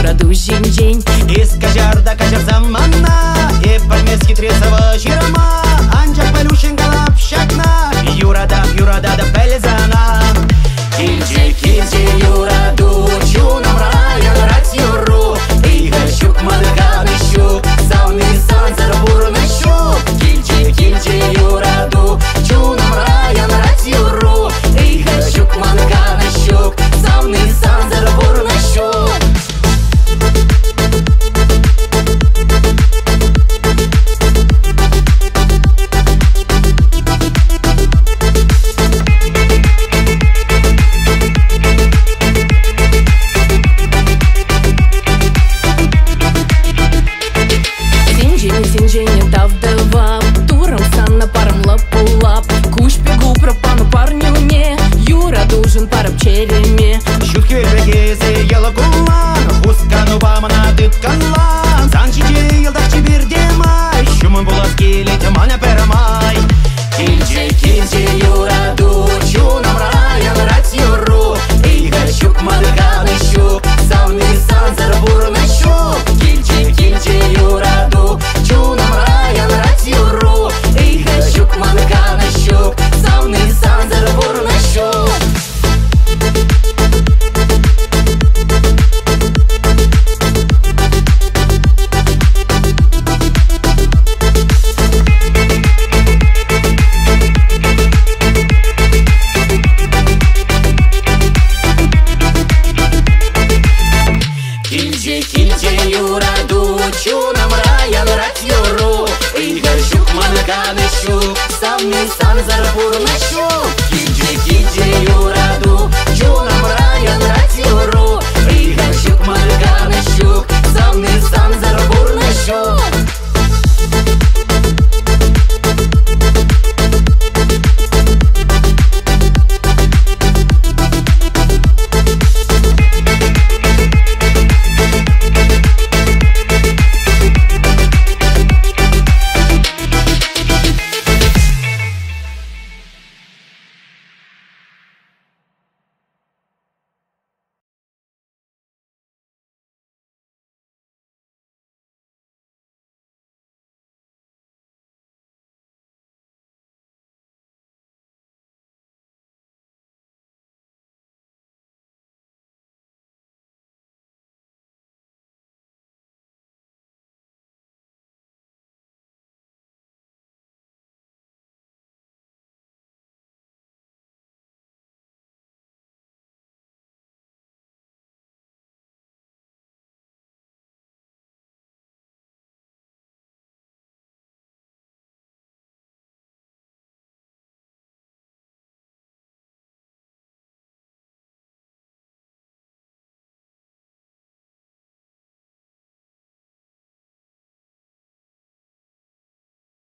юраду жень-жень. Из кажарда кажар замана, и пальмески тресова чирама, анчак палюшин галап шакна, юрада да пелезана. Кильджи юраду, чунам район рать юру, и гащук манаганы щук, сауны санзар бурны щук. Кильджи юраду, чунам район рать юру, и гащук манаганы щук, сауны санзар бурны щук. Синжене тавдава, турам санна парам лапу-лап. Куш пегу пропану парню не, юра должен парам череме. Шутки вельбегезе ела гулан, хускану бамана дытканлан. Санчичи елдак чибирдемай, шуман буласки летеманя перамай. Кильджи юраду, чунам район рать юру, и гащук манаганы щук, сауны санзар бурны щук. Кильджи юраду, чунам район рать юру, и гащук манаганы щук, сауны санзар бурны щук. Кильджи юраду, чунам район рать юру, и гащук манаганы щук, сауны санзар бурны щук. Кильджи юраду,